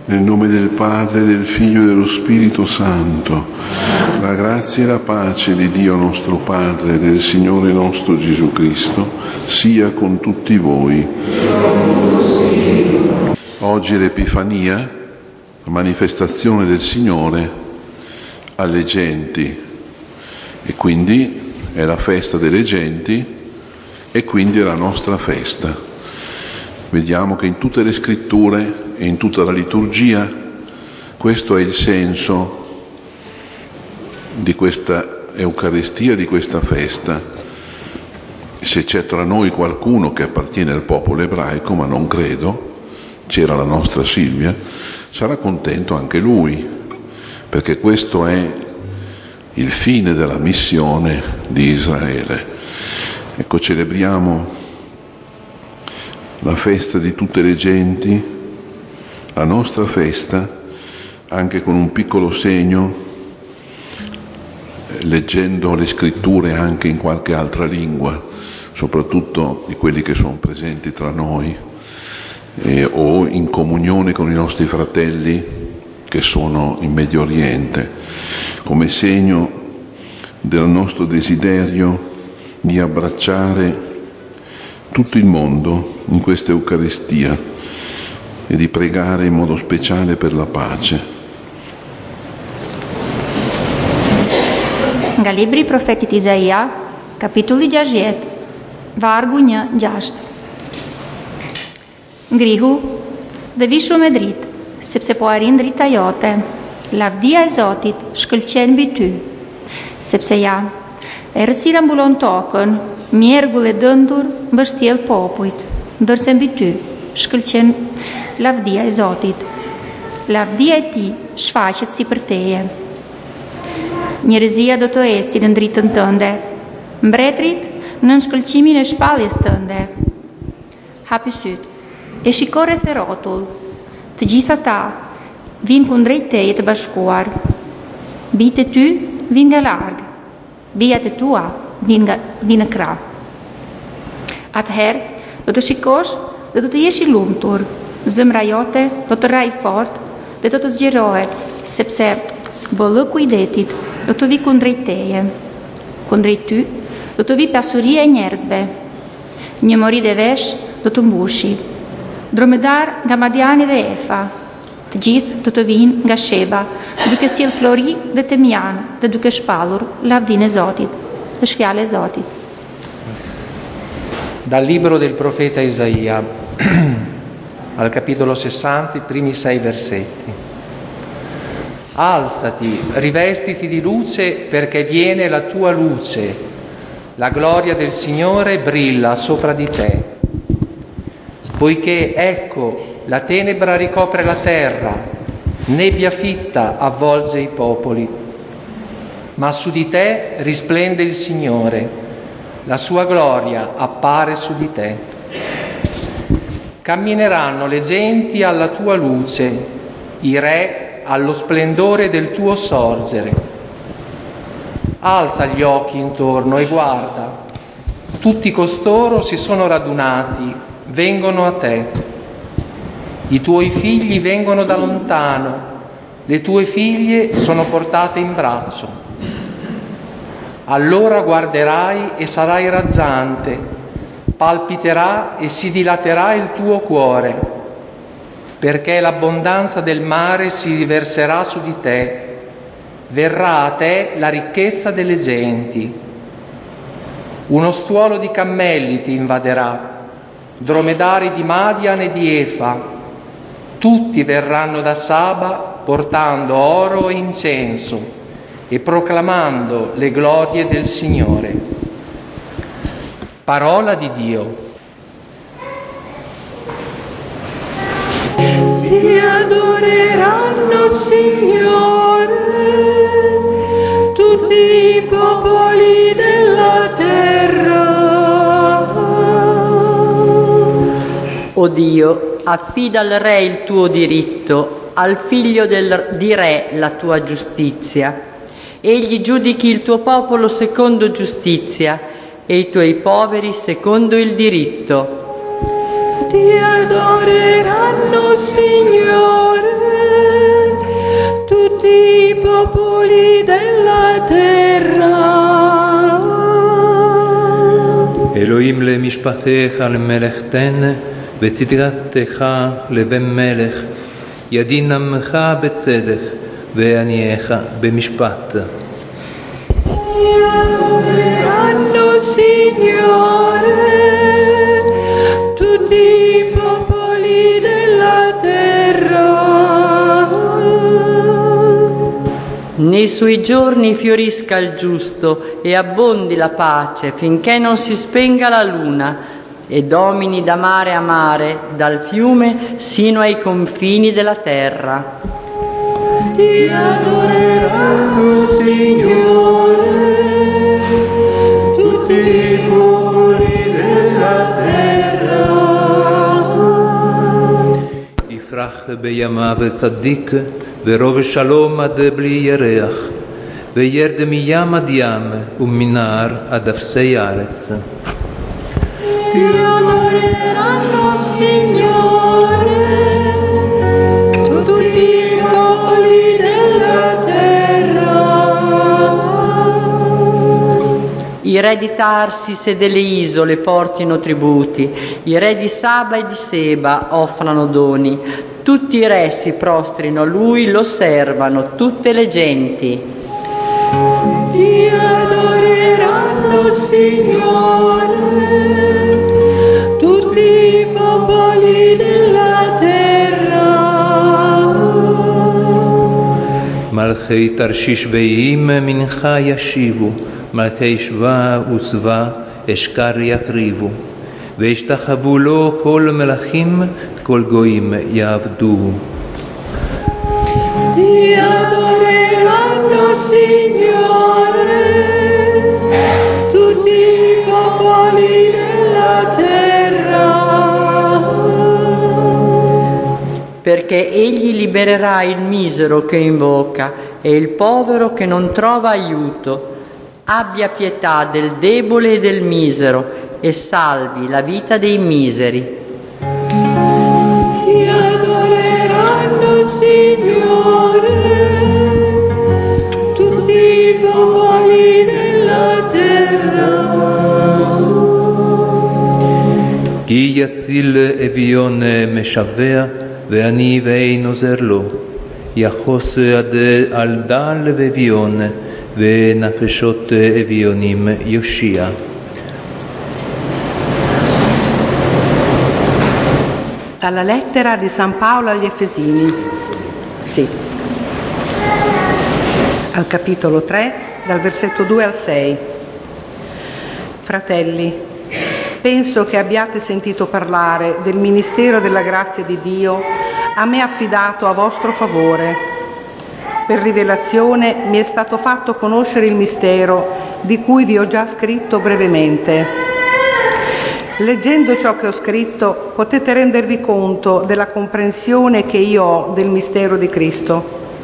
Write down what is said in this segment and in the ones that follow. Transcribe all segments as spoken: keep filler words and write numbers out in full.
Nel nome del Padre, del Figlio e dello Spirito Santo, la grazia e la pace di Dio nostro Padre e del Signore nostro Gesù Cristo sia con tutti voi. Oggi è l'Epifania, la manifestazione del Signore alle genti, e quindi è la festa delle genti e quindi è la nostra festa. Vediamo che in tutte le scritture e in tutta la liturgia questo è il senso di questa Eucaristia, di questa festa. Se c'è tra noi qualcuno che appartiene al popolo ebraico, ma non credo, c'era la nostra Silvia, sarà contento anche lui, perché questo è il fine della missione di Israele. Ecco, celebriamo la festa di tutte le genti, la nostra festa, anche con un piccolo segno, leggendo le scritture anche in qualche altra lingua, soprattutto di quelli che sono presenti tra noi, eh, o in comunione con i nostri fratelli che sono in Medio Oriente, come segno del nostro desiderio di abbracciare tutto il mondo in questa Eucaristia e di pregare in modo speciale per la pace. Nga libri i profetit Izaia, kapitulli gjashtëdhjetë, vargu një gjashtë. Ngrihu dhe vishu me dritë, sepse po arrin drita jote. Lavdia e Zotit shkëlqen mbi ty, sepse ja, errësira mbulon tokën, mjergull e dëndur mbështjell popujt, ndërsa mbi ty shkëlqen lavdia e Zotit. Lavdia e tij shfaqet si për teje. Njerëzia do të ecin në dritën tënde, mbretërit në shkëlqimin e shpalljes tënde. Hapi sytë e shiko rreth e rrotull, të gjithë ata vinë kundrejt teje të bashkuar. Bijtë e ty vinë nga larg, bijat e tua vinë nga vinë në krah. Atëherë do të shikosh dhe do të jesh i lumtur, zemra jote do të rrajë fort dhe do të zgjerohet, sepse bollëku i detit do të vi kundrejt teje. Kundrejt ty do të vi pasuria e njerëzve. Një mori dhe vesh do të mbushi. Dromedar nga Madiani dhe Efa, të gjithë do të vinë nga Sheba, duke sjell flori dhe temian dhe duke shpallur lavdinë e Zotit. Është fjalë e Zotit. Dal libro del profeta Isaia, al capitolo sessanta, i primi sei versetti. Alzati, rivestiti di luce, perché viene la tua luce. La gloria del Signore brilla sopra di te. Poiché, ecco, la tenebra ricopre la terra, nebbia fitta avvolge i popoli. Ma su di te risplende il Signore, la sua gloria appare su di te. Cammineranno le genti alla tua luce, i re allo splendore del tuo sorgere. Alza gli occhi intorno e guarda. Tutti costoro si sono radunati, vengono a te. I tuoi figli vengono da lontano, le tue figlie sono portate in braccio. Allora guarderai e sarai raggiante, palpiterà e si dilaterà il tuo cuore, perché l'abbondanza del mare si riverserà su di te, verrà a te la ricchezza delle genti. Uno stuolo di cammelli ti invaderà, dromedari di Madian e di Efa, tutti verranno da Saba portando oro e incenso e proclamando le glorie del Signore. Parola di Dio. Ti adoreranno, Signore, tutti i popoli della terra. O Dio, affida al Re il tuo diritto, al figlio del, di Re la tua giustizia. Egli giudichi il tuo popolo secondo giustizia e i tuoi poveri secondo il diritto. Ti adoreranno, Signore, גויים למשפטך למלך תן, וצדקתך לבן מלך, ידין עמך בצדק, וענייך במשפט. Adoreranno Signore tutti i popoli della terra. Nei suoi giorni fiorisca il giusto e abbondi la pace finché non si spenga la luna e domini da mare a mare, dal fiume sino ai confini della terra. Ti adoreranno, Signore, tutti i popoli della terra. יפרח בימיו צדיק, ורוב שלום עד בלי ירח, וירד מים עד ים, ומנהר עד אפסי הארץ. Ti adoreranno, Signore, tutti i popoli della terra. I re di Tarsis e delle isole portino tributi, i re di Saba e di Seba offrano doni, tutti i re si prostrino a lui, lo osservano tutte le genti. Ti adoreranno, Signore, tutti i popoli della terra. מלכי תרשיש ואיים מנחה ישיבו, מלכי שבא וצבא אשכר יקריבו, וישתחוו לו כל מלכים, כל גויים יעבדו. Ti adoreranno, Signore, tutti i popoli della terra. Perché egli libererà il misero che invoca e il povero che non trova aiuto. Abbia pietà del debole e del misero e salvi la vita dei miseri. Ti adoreranno, Signore, tutti i popoli della terra. כי יציל אביון משבע, ואני ואין עוזר לו. יחוס עד על דל ואביון, ונפשות אביונים יושיע. Dalla lettera di San Paolo agli Efesini, sì, al capitolo tre, dal versetto due al sei. Fratelli, penso che abbiate sentito parlare del ministero della grazia di Dio a me affidato a vostro favore. Per rivelazione mi è stato fatto conoscere il mistero di cui vi ho già scritto brevemente. Leggendo ciò che ho scritto potete rendervi conto della comprensione che io ho del mistero di Cristo.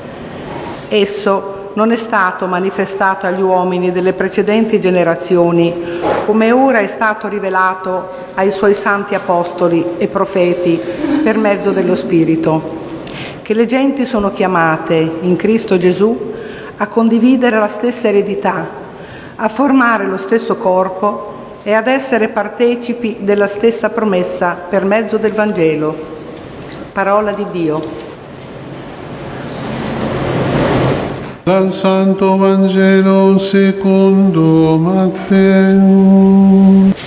Esso non è stato manifestato agli uomini delle precedenti generazioni, come ora è stato rivelato ai suoi santi apostoli e profeti per mezzo dello Spirito, che le genti sono chiamate in Cristo Gesù a condividere la stessa eredità, a formare lo stesso corpo e ad essere partecipi della stessa promessa per mezzo del Vangelo. Parola di Dio. Dal Santo Vangelo secondo Matteo.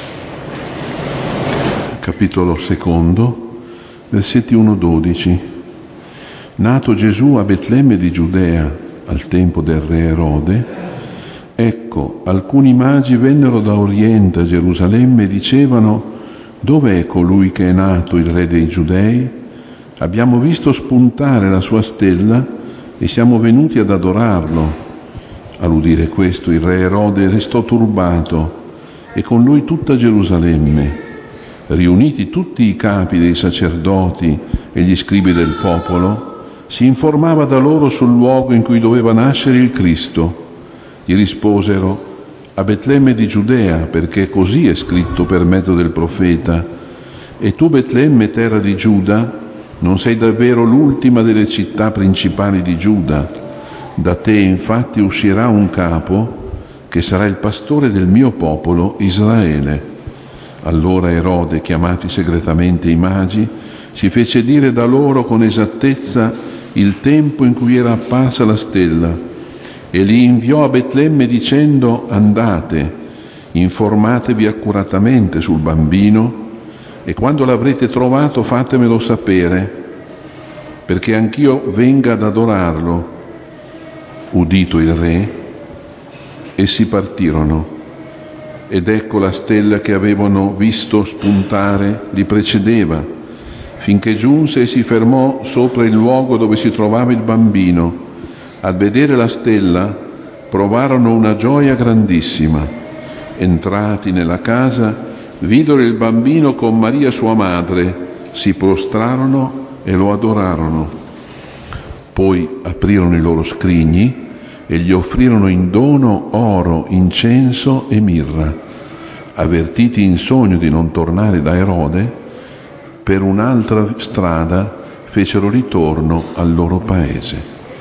Capitolo secondo, versetti uno dodici. Nato Gesù a Betlemme di Giudea al tempo del re Erode, ecco, alcuni magi vennero da Oriente a Gerusalemme e dicevano: dov'è colui che è nato, il re dei Giudei? Abbiamo visto spuntare la sua stella e siamo venuti ad adorarlo. All'udire questo il re Erode restò turbato e con lui tutta Gerusalemme. Riuniti tutti i capi dei sacerdoti e gli scribi del popolo, si informava da loro sul luogo in cui doveva nascere il Cristo. Gli risposero: a Betlemme di Giudea, perché così è scritto per mezzo del profeta: e tu, Betlemme, terra di Giuda, non sei davvero l'ultima delle città principali di Giuda. Da te infatti uscirà un capo che sarà il pastore del mio popolo Israele. Allora Erode, chiamati segretamente i magi, si fece dire da loro con esattezza il tempo in cui era apparsa la stella e li inviò a Betlemme dicendo: andate, informatevi accuratamente sul bambino e quando l'avrete trovato fatemelo sapere, perché anch'io venga ad adorarlo. Udito il re, essi partirono. Ed ecco la stella che avevano visto spuntare li precedeva, finché giunse e si fermò sopra il luogo dove si trovava il bambino. Al vedere la stella provarono una gioia grandissima. Entrati nella casa, videro il bambino con Maria sua madre, si prostrarono e lo adorarono. Poi aprirono i loro scrigni e gli offrirono in dono oro, incenso e mirra. Avvertiti in sogno di non tornare da Erode, per un'altra strada fecero ritorno al loro paese.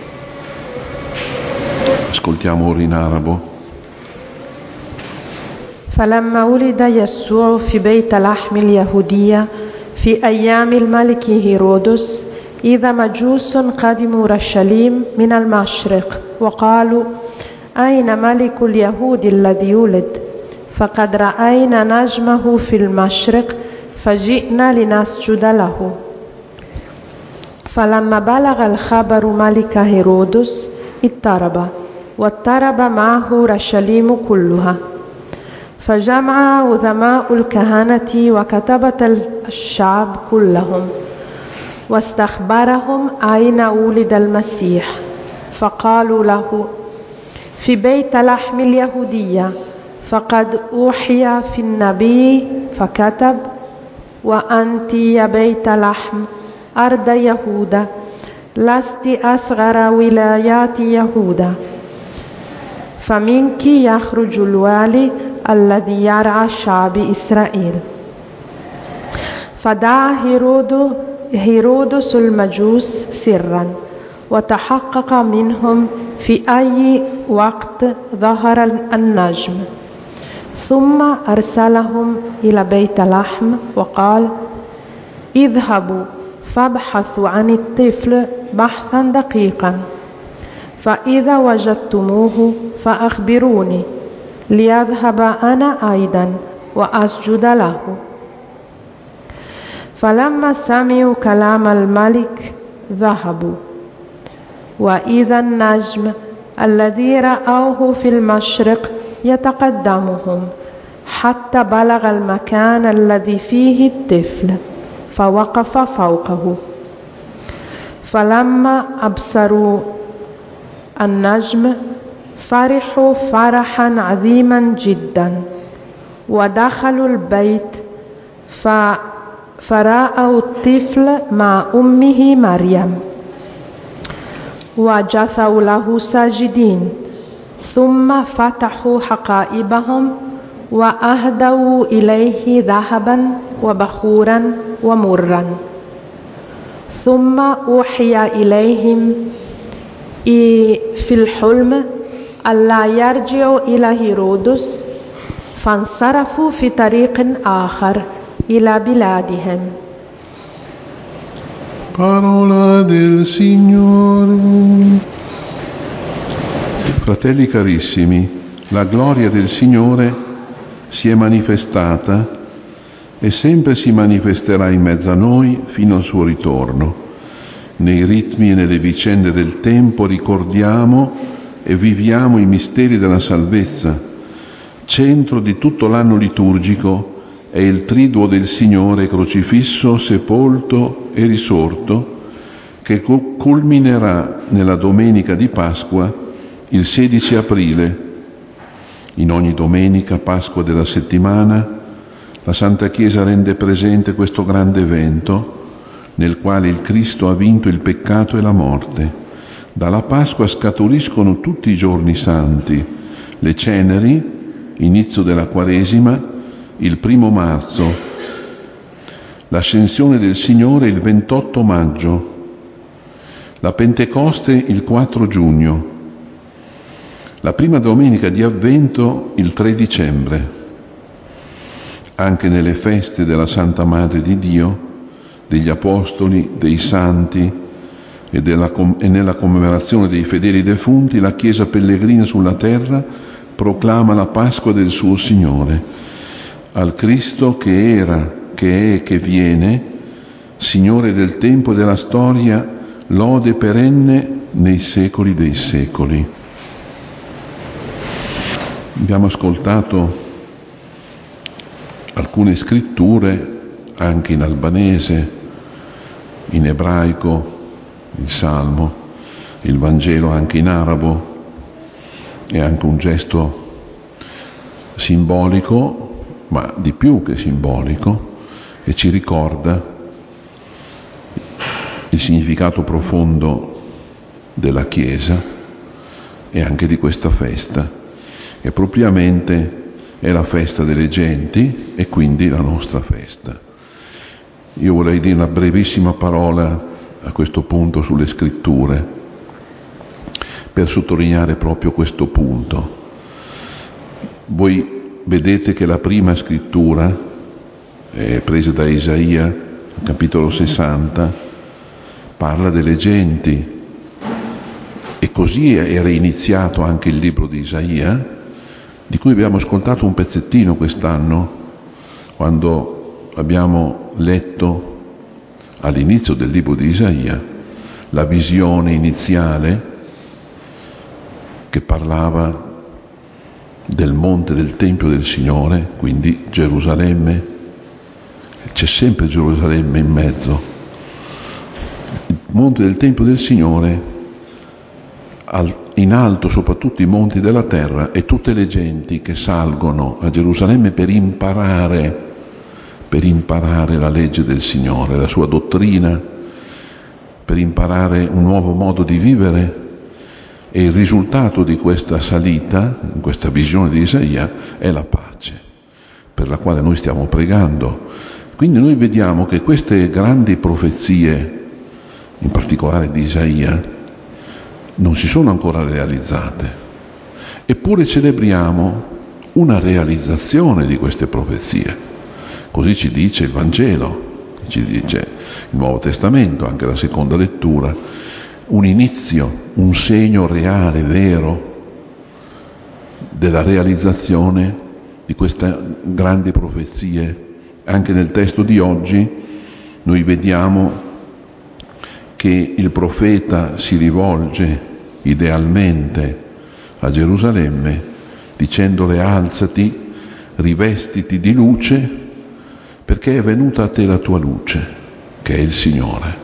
Ascoltiamo ora in arabo. فلما ولد يسوع في بيت لحم اليهودية في أيام الملك هيرودس إذا مجوس قدموا أورشليم من المشرق وقالوا أين ملك اليهود الذي ولد فقد رأينا نجمه في المشرق فجئنا لنسجد له. فلما بلغ الخبر ملك هيرودس اضطرب واضطرب معه أورشليم كلها. فجمع عظماء الكهنة وكتبة الشعب كلهم واستخبرهم أين ولد المسيح فقالوا له في بيت لحم اليهودية فقد أوحي في النبي فكتب وأنت يا بيت لحم أرض يهوذا لست أصغر ولايات يهوذا فمنك يخرج الوالي الذي يرعى شعب إسرائيل. فدعا هيرود هيرودس المجوس سرا وتحقق منهم في أي وقت ظهر النجم ثم أرسلهم إلى بيت لحم وقال اذهبوا فابحثوا عن الطفل بحثا دقيقا فإذا وجدتموه فأخبروني ليذهب أنا أيضا وأسجد له. فلما سمعوا كلام الملك ذهبوا وإذا النجم الذي رأوه في المشرق يتقدمهم حتى بلغ المكان الذي فيه الطفل فوقف فوقه. فلما أبصروا النجم فرحوا فرحا عظيما جدا ودخلوا البيت فرأوا الطفل مع أمه مريم وجثوا له ساجدين ثم فتحوا حقائبهم وأهدوا إليه ذهبا وبخورا ومرا. ثم أوحي إليهم في الحلم ألا يرجعوا إلى هيرودس فانصرفوا في طريق آخر إلى بلادهم. Parola del Signore. Fratelli carissimi, la gloria del Signore si è manifestata e sempre si manifesterà in mezzo a noi fino al suo ritorno. Nei ritmi e nelle vicende del tempo ricordiamo e viviamo i misteri della salvezza. Centro di tutto l'anno liturgico è il triduo del Signore crocifisso, sepolto e risorto, che culminerà nella domenica di Pasqua, il sedici aprile. In ogni domenica, Pasqua della settimana, la Santa Chiesa rende presente questo grande evento nel quale il Cristo ha vinto il peccato e la morte. Dalla Pasqua scaturiscono tutti i giorni santi, le ceneri, inizio della Quaresima, il primo marzo, l'ascensione del Signore il ventotto maggio, la Pentecoste il quattro giugno, la prima domenica di Avvento il tre dicembre. anche nelle feste della Santa Madre di Dio, degli Apostoli, dei Santi e, della, e nella commemorazione dei fedeli defunti, la Chiesa pellegrina sulla terra proclama la Pasqua del suo Signore, al Cristo che era, che è e che viene, Signore del tempo e della storia, lode perenne nei secoli dei secoli. Abbiamo ascoltato alcune scritture anche in albanese, in ebraico, il Salmo, il Vangelo anche in arabo, è anche un gesto simbolico, ma di più che simbolico, e ci ricorda il significato profondo della Chiesa e anche di questa festa, che propriamente è la festa delle genti e quindi la nostra festa. Io vorrei dire una brevissima parola a questo punto sulle scritture, per sottolineare proprio questo punto. Voi vedete che la prima scrittura, è presa da Isaia, capitolo sessanta, parla delle genti, e così era iniziato anche il libro di Isaia, di cui abbiamo ascoltato un pezzettino quest'anno, quando abbiamo letto all'inizio del libro di Isaia la visione iniziale che parlava del monte del Tempio del Signore, quindi Gerusalemme. C'è sempre Gerusalemme in mezzo. Il monte del Tempio del Signore, in alto sopra tutti i monti della terra, e tutte le genti che salgono a Gerusalemme per imparare, per imparare la legge del Signore, la sua dottrina, per imparare un nuovo modo di vivere. E il risultato di questa salita, in questa visione di Isaia, è la pace, per la quale noi stiamo pregando. Quindi noi vediamo che queste grandi profezie, in particolare di Isaia, non si sono ancora realizzate, eppure celebriamo una realizzazione di queste profezie. Così ci dice il Vangelo, ci dice il Nuovo Testamento, anche la seconda lettura, un inizio, un segno reale, vero, della realizzazione di queste grandi profezie. Anche nel testo di oggi noi vediamo che il profeta si rivolge idealmente a Gerusalemme dicendole: alzati, rivestiti di luce, perché è venuta a te la tua luce, che è il Signore.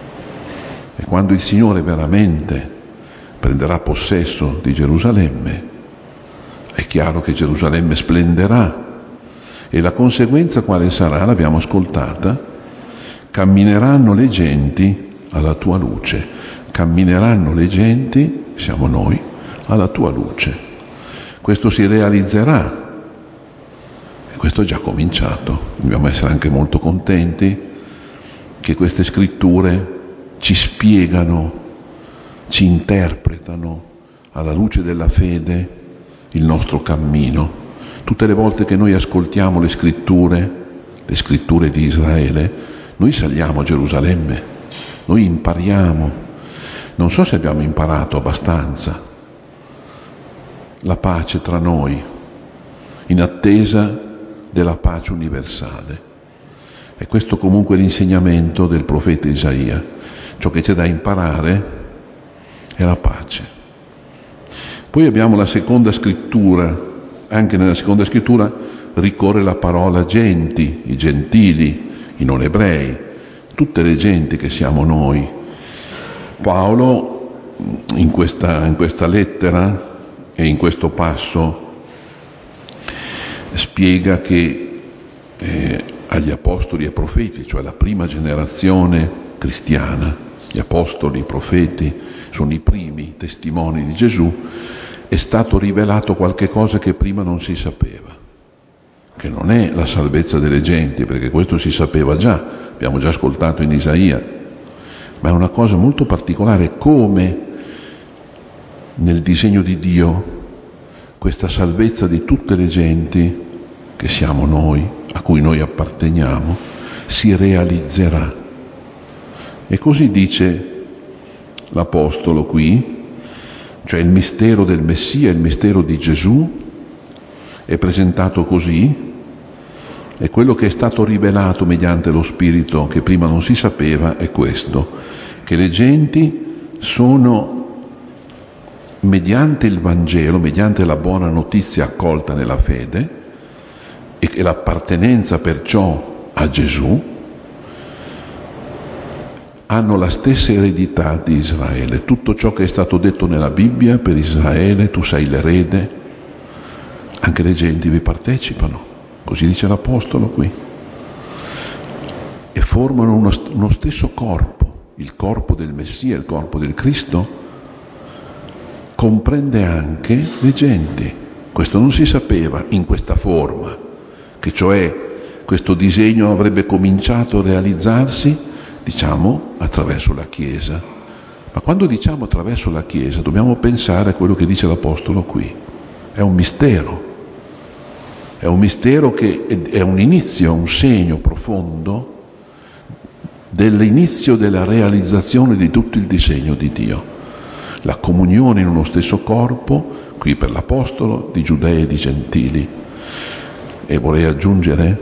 E quando il Signore veramente prenderà possesso di Gerusalemme, è chiaro che Gerusalemme splenderà, e la conseguenza quale sarà? L'abbiamo ascoltata: cammineranno le genti alla tua luce. Cammineranno le genti, siamo noi, alla tua luce. Questo si realizzerà, e questo è già cominciato. Dobbiamo essere anche molto contenti che queste scritture ci spiegano, ci interpretano alla luce della fede il nostro cammino. Tutte le volte che noi ascoltiamo le scritture, le scritture di Israele, noi saliamo a Gerusalemme, noi impariamo. Non so se abbiamo imparato abbastanza la pace tra noi, in attesa della pace universale. E questo comunque è l'insegnamento del profeta Isaia. Ciò che c'è da imparare è la pace. Poi abbiamo la seconda scrittura. Anche nella seconda scrittura ricorre la parola genti, i gentili, i non ebrei, tutte le genti che siamo noi. Paolo in questa, in questa lettera e in questo passo spiega che eh, agli apostoli e profeti, cioè la prima generazione cristiana, gli apostoli, i profeti, sono i primi testimoni di Gesù, è stato rivelato qualche cosa che prima non si sapeva, che non è la salvezza delle genti, perché questo si sapeva già, abbiamo già ascoltato in Isaia, ma è una cosa molto particolare, come nel disegno di Dio questa salvezza di tutte le genti, che siamo noi, a cui noi apparteniamo, si realizzerà. E così dice l'Apostolo qui, cioè il mistero del Messia, il mistero di Gesù, è presentato così, e quello che è stato rivelato mediante lo Spirito che prima non si sapeva è questo, che le genti sono, mediante il Vangelo, mediante la buona notizia accolta nella fede e l'appartenenza perciò a Gesù, hanno la stessa eredità di Israele. Tutto ciò che è stato detto nella Bibbia per Israele, tu sei l'erede, anche le genti vi partecipano, così dice l'Apostolo qui, e formano uno, uno stesso corpo. Il corpo del Messia, il corpo del Cristo, comprende anche le genti. Questo non si sapeva in questa forma, che cioè questo disegno avrebbe cominciato a realizzarsi, diciamo, attraverso la Chiesa. Ma quando diciamo attraverso la Chiesa dobbiamo pensare a quello che dice l'Apostolo qui. È un mistero. È un mistero che è un inizio, un segno profondo dell'inizio della realizzazione di tutto il disegno di Dio. La comunione in uno stesso corpo, qui per l'Apostolo, di giudei e di gentili. E vorrei aggiungere,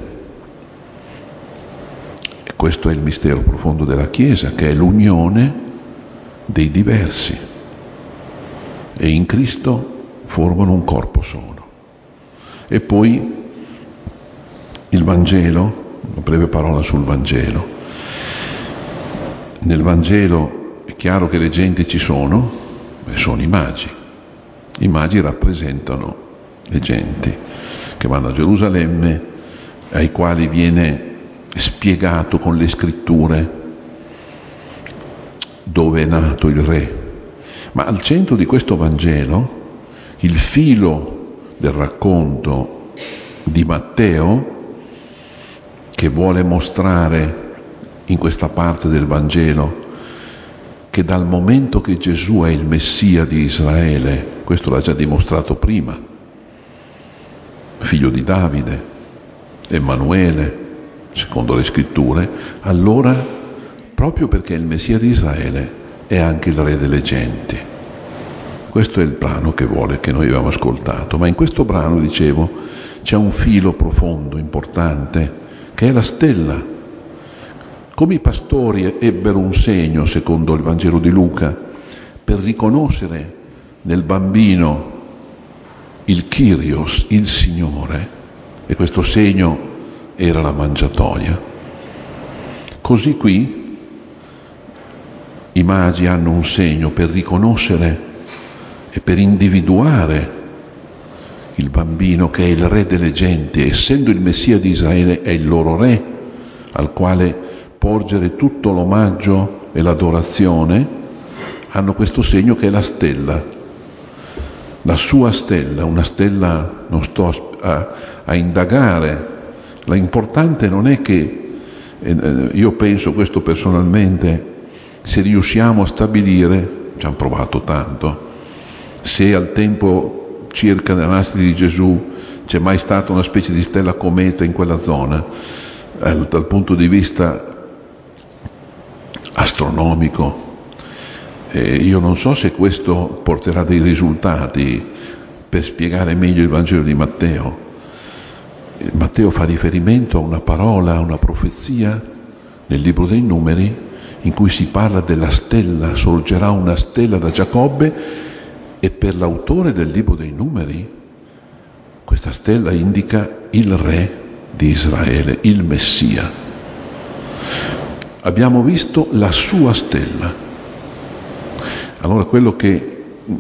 e questo è il mistero profondo della Chiesa, che è l'unione dei diversi. E in Cristo formano un corpo solo. E poi il Vangelo, una breve parola sul Vangelo. Nel Vangelo è chiaro che le genti ci sono, e sono i magi. I magi rappresentano le genti che vanno a Gerusalemme, ai quali viene spiegato con le scritture dove è nato il re. Ma al centro di questo Vangelo, il filo del racconto di Matteo, che vuole mostrare in questa parte del Vangelo che dal momento che Gesù è il Messia di Israele, questo l'ha già dimostrato prima, figlio di Davide, Emanuele, secondo le scritture, allora, proprio perché è il Messia di Israele, è anche il Re delle genti. Questo è il brano che vuole, che noi abbiamo ascoltato. Ma in questo brano, dicevo, c'è un filo profondo, importante, che è la stella. Come i pastori ebbero un segno, secondo il Vangelo di Luca, per riconoscere nel bambino il Kyrios, il Signore, e questo segno era la mangiatoia. Così qui i magi hanno un segno per riconoscere e per individuare il bambino che è il Re delle genti, essendo il Messia di Israele è il loro Re, al quale porgere tutto l'omaggio e l'adorazione. Hanno questo segno che è la stella, la sua stella, una stella, non sto a, a indagare, l'importante non è che, eh, io penso questo personalmente, se riusciamo a stabilire, ci hanno provato tanto, se al tempo circa della nascita di Gesù c'è mai stata una specie di stella cometa in quella zona, eh, dal punto di vista astronomico, eh, io non so se questo porterà dei risultati per spiegare meglio il Vangelo di Matteo. Matteo fa riferimento a una parola, a una profezia nel libro dei Numeri in cui si parla della stella, sorgerà una stella da Giacobbe, e per l'autore del libro dei Numeri questa stella indica il Re di Israele, il Messia. Abbiamo visto la sua stella. Allora quello che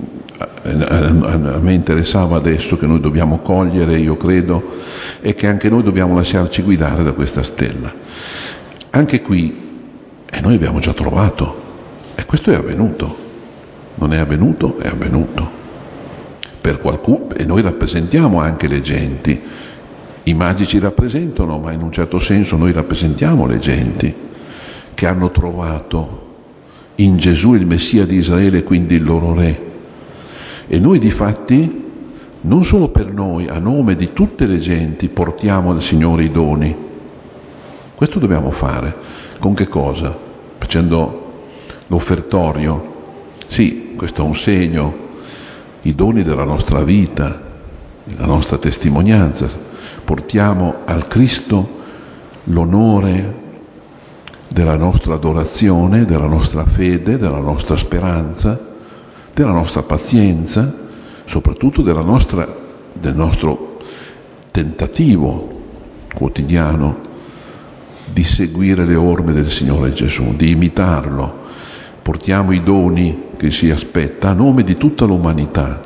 a me interessava adesso, che noi dobbiamo cogliere, io credo, è che anche noi dobbiamo lasciarci guidare da questa stella. Anche qui, e noi abbiamo già trovato, e questo è avvenuto. Non è avvenuto? È avvenuto. Per qualcuno, e noi rappresentiamo anche le genti. I magi ci rappresentano, ma in un certo senso noi rappresentiamo le genti che hanno trovato in Gesù il Messia di Israele, quindi il loro Re. E noi difatti non solo per noi, a nome di tutte le genti, portiamo al Signore i doni. Questo dobbiamo fare. Con che cosa? Facendo l'offertorio. Sì, questo è un segno, i doni della nostra vita, la nostra testimonianza. Portiamo al Cristo l'onore della nostra adorazione, della nostra fede, della nostra speranza, della nostra pazienza, soprattutto della nostra, del nostro tentativo quotidiano di seguire le orme del Signore Gesù, di imitarlo. Portiamo i doni che si aspetta a nome di tutta l'umanità.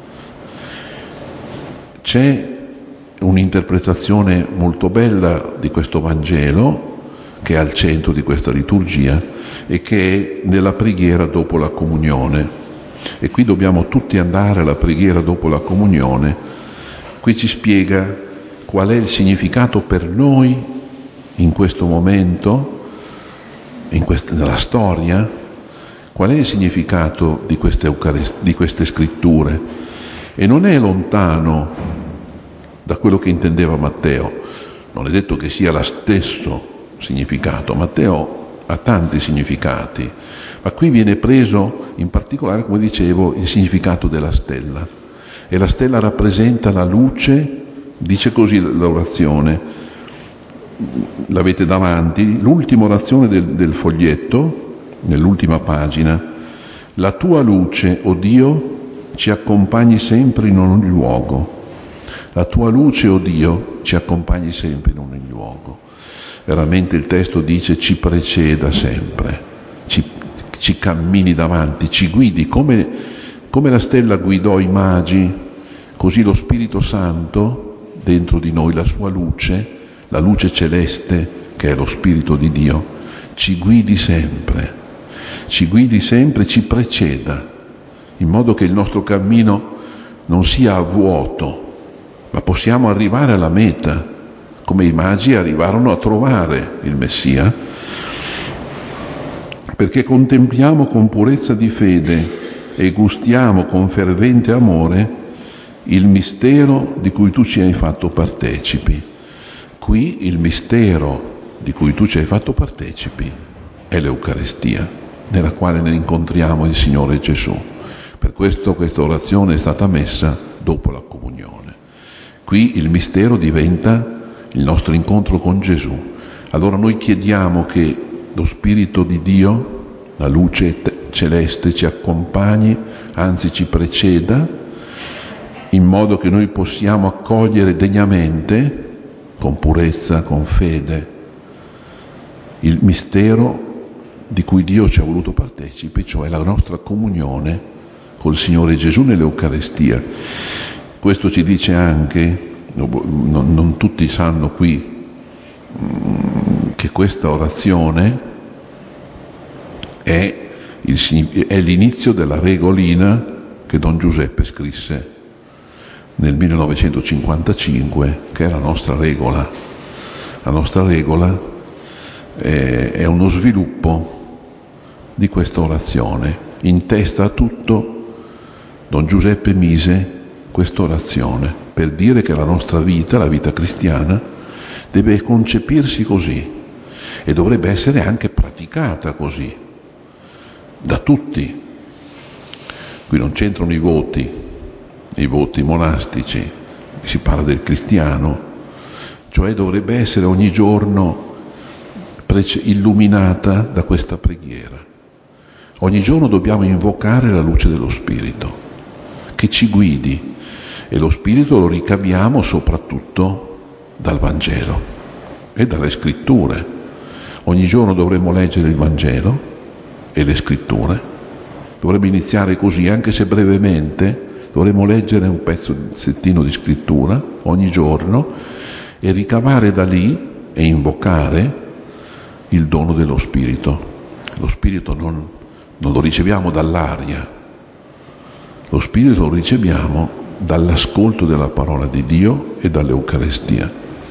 C'è un'interpretazione molto bella di questo Vangelo che è al centro di questa liturgia e che è nella preghiera dopo la comunione. E qui dobbiamo tutti andare alla preghiera dopo la comunione. Qui ci spiega qual è il significato per noi in questo momento, in questa, nella storia, qual è il significato di queste, Eucarist- di queste scritture. E non è lontano da quello che intendeva Matteo. Non è detto che sia lo stesso significato. Matteo ha tanti significati, ma qui viene preso in particolare, come dicevo, il significato della stella. E la stella rappresenta la luce, dice così l'orazione, l'avete davanti, l'ultima orazione del, del foglietto, nell'ultima pagina. La tua luce, o Dio, ci accompagni sempre in ogni luogo. La tua luce, o Dio, ci accompagni sempre in ogni luogo. Veramente il testo dice ci preceda sempre, ci, ci cammini davanti, ci guidi, come, come la stella guidò i magi, così lo Spirito Santo dentro di noi, la sua luce, la luce celeste che è lo Spirito di Dio, ci guidi sempre, ci guidi sempre, ci preceda, in modo che il nostro cammino non sia a vuoto, ma possiamo arrivare alla meta, come i magi arrivarono a trovare il Messia, perché contempliamo con purezza di fede e gustiamo con fervente amore il mistero di cui tu ci hai fatto partecipi. Qui il mistero di cui tu ci hai fatto partecipi è l'Eucaristia, nella quale ne incontriamo il Signore Gesù. Per questo questa orazione è stata messa dopo la comunione. Qui il mistero diventa il nostro incontro con Gesù. Allora noi chiediamo che lo Spirito di Dio, la luce celeste, ci accompagni, anzi ci preceda, in modo che noi possiamo accogliere degnamente, con purezza, con fede, il mistero di cui Dio ci ha voluto partecipi, cioè la nostra comunione col Signore Gesù nell'Eucaristia. Questo ci dice anche, non, non tutti sanno qui, che questa orazione è, il, è l'inizio della regolina che Don Giuseppe scrisse nel millenovecentocinquantacinque, che è la nostra regola. La nostra regola è, è uno sviluppo di questa orazione. In testa a tutto Don Giuseppe mise questa orazione per dire che la nostra vita, la vita cristiana, deve concepirsi così e dovrebbe essere anche praticata così da tutti. Qui non c'entrano i voti, i voti monastici, si parla del cristiano, cioè dovrebbe essere ogni giorno illuminata da questa preghiera. Ogni giorno dobbiamo invocare la luce dello Spirito che ci guidi, e lo Spirito lo ricaviamo soprattutto dal Vangelo e dalle Scritture. Ogni giorno dovremmo leggere il Vangelo e le Scritture. Dovremmo iniziare così, anche se brevemente, dovremmo leggere un pezzettino di Scrittura ogni giorno e ricavare da lì e invocare il dono dello Spirito. Lo Spirito non, non lo riceviamo dall'aria, lo Spirito lo riceviamo dall'ascolto della parola di Dio e dall'Eucaristia.